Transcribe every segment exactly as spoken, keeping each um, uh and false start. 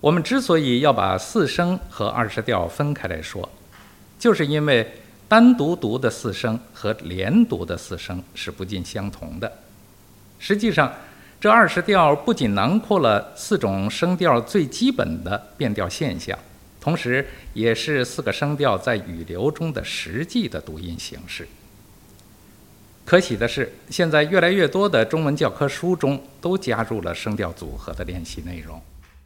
我们之所以要把四声和二十调分开来说，就是因为单独读的四声和连读的四声是不尽相同的。实际上，这二十调不仅囊括了四种声调最基本的变调现象，同时也是四个声调在语流中的实际的读音形式。可喜的是，现在越来越多的中文教科书中都加入了声调组合的练习内容。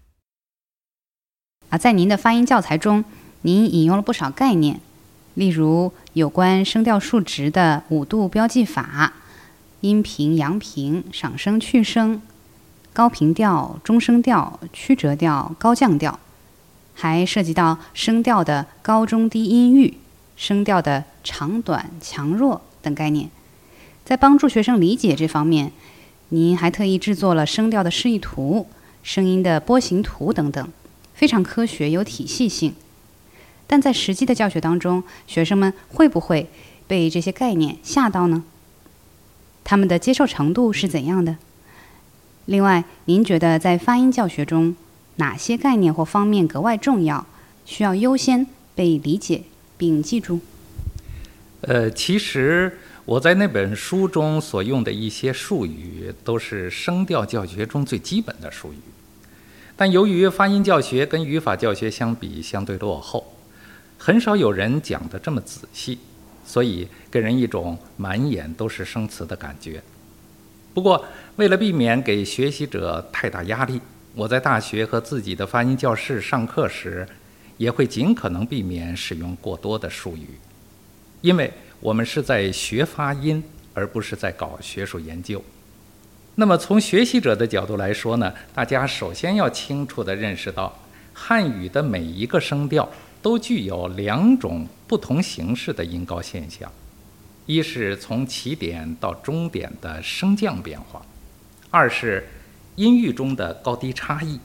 啊，在您的发音教材中，您引用了不少概念，例如有关声调数值的五度标记法、阴平、阳平、上声、去声、高平调、中声调、曲折调、高降调，还涉及到声调的高中低音域、声调的长短、强弱等概念。在帮助学生理解这方面，您还特意制作了声调的示意图、声音的波形图等等，非常科学有体系性。但在实际的教学当中，学生们会不会被这些概念吓到呢？他们的接受程度是怎样的？另外，您觉得在发音教学中，哪些概念或方面格外重要，需要优先被理解并记住？ 呃，其实我在那本书中所用的一些术语，都是声调教学中最基本的术语。但由于发音教学跟语法教学相比相对落后，很少有人讲得这么仔细，所以给人一种满眼都是生词的感觉。不过，为了避免给学习者太大压力，我在大学和自己的发音教室上课时，也会尽可能避免使用过多的术语，因为我们是在学发音，而不是在搞学术研究。那么从学习者的角度来说呢，大家首先要清楚地认识到，汉语的每一个声调都具有两种不同形式的音高现象，一是从起点到终点的升降变化，二是音域中的高低差异。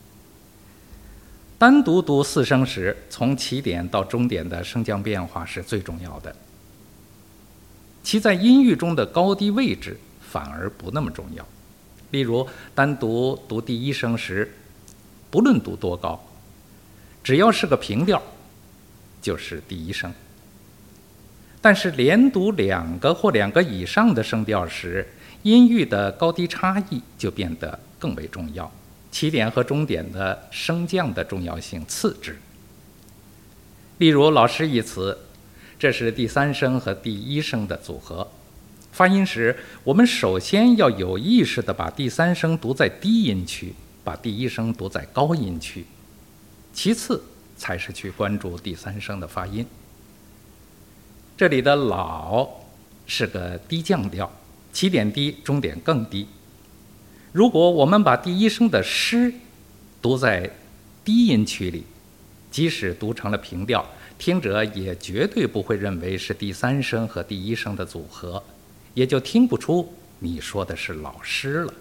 单独读四声时，从起点到终点的升降变化是最重要的，其在音域中的高低位置反而不那么重要。例如，单独读第一声时，不论读多高，只要是个平调，就是第一声。但是连读两个或两个以上的声调时，音域的高低差异就变得更为重要，起点和终点的升降的重要性次之。例如，老师一词，这是第三声和第一声的组合。发音时，我们首先要有意识地把第三声读在低音区，把第一声读在高音区，其次才是去关注第三声的发音。这里的老是个低降调，起点低，终点更低。如果我们把第一声的诗读在低音区里，即使读成了平调，听者也绝对不会认为是第三声和第一声的组合，也就听不出你说的是老师了。